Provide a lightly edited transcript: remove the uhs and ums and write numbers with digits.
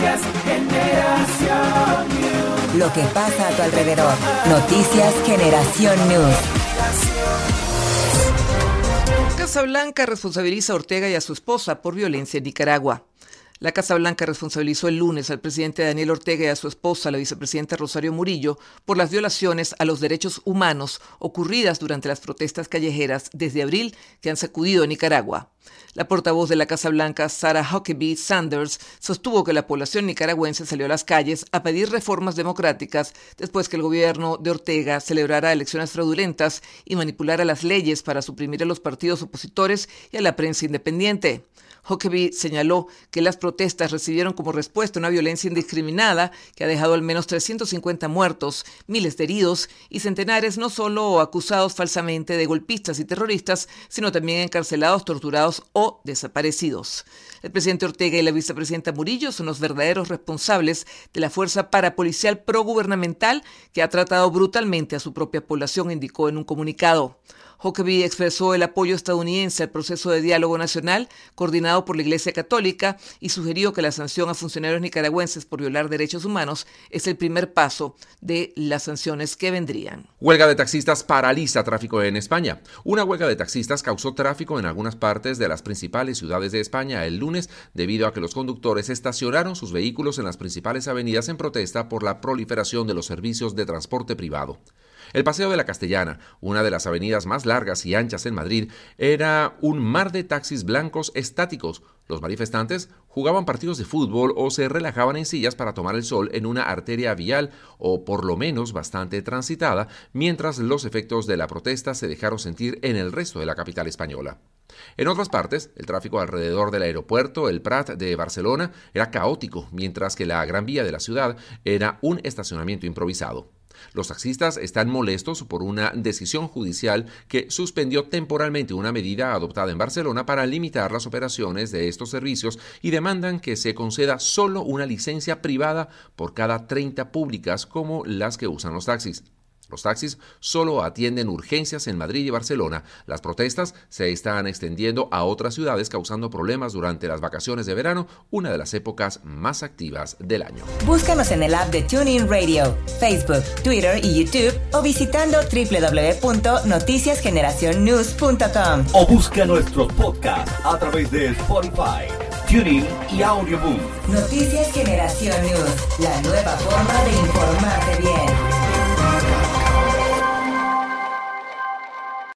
Noticias Generación News. Lo que pasa a tu alrededor. Noticias Generación News. Casa Blanca responsabiliza a Ortega y a su esposa por violencia en Nicaragua. La Casa Blanca responsabilizó el lunes al presidente Daniel Ortega y a su esposa, la vicepresidenta Rosario Murillo, por las violaciones a los derechos humanos ocurridas durante las protestas callejeras desde abril que han sacudido a Nicaragua. La portavoz de la Casa Blanca, Sarah Huckabee Sanders, sostuvo que la población nicaragüense salió a las calles a pedir reformas democráticas después que el gobierno de Ortega celebrara elecciones fraudulentas y manipulara las leyes para suprimir a los partidos opositores y a la prensa independiente. Huckabee señaló que las protestas recibieron como respuesta una violencia indiscriminada que ha dejado al menos 350 muertos, miles de heridos y centenares no solo acusados falsamente de golpistas y terroristas, sino también encarcelados, torturados o desaparecidos. El presidente Ortega y la vicepresidenta Murillo son los verdaderos responsables de la fuerza parapolicial progubernamental que ha tratado brutalmente a su propia población, indicó en un comunicado. Huckabee expresó el apoyo estadounidense al proceso de diálogo nacional coordinado por la Iglesia Católica y sugirió que la sanción a funcionarios nicaragüenses por violar derechos humanos es el primer paso de las sanciones que vendrían. Huelga de taxistas paraliza tráfico en España. Una huelga de taxistas causó tráfico en algunas partes de las principales ciudades de España el lunes debido a que los conductores estacionaron sus vehículos en las principales avenidas en protesta por la proliferación de los servicios de transporte privado. El Paseo de la Castellana, una de las avenidas más largas y anchas en Madrid, era un mar de taxis blancos estáticos. Los manifestantes jugaban partidos de fútbol o se relajaban en sillas para tomar el sol en una arteria vial o por lo menos bastante transitada, mientras los efectos de la protesta se dejaron sentir en el resto de la capital española. En otras partes, el tráfico alrededor del aeropuerto El Prat de Barcelona era caótico, mientras que la Gran Vía de la ciudad era un estacionamiento improvisado. Los taxistas están molestos por una decisión judicial que suspendió temporalmente una medida adoptada en Barcelona para limitar las operaciones de estos servicios y demandan que se conceda solo una licencia privada por cada 30 públicas como las que usan los taxis. Los taxis solo atienden urgencias en Madrid y Barcelona. Las protestas se están extendiendo a otras ciudades causando problemas durante las vacaciones de verano, una de las épocas más activas del año. Búscanos en el app de TuneIn Radio, Facebook, Twitter y YouTube o visitando www.noticiasgeneracionnews.com. O busca nuestros podcasts a través de Spotify, TuneIn y Audioboom. Noticias Generación News, la nueva forma de informarte bien.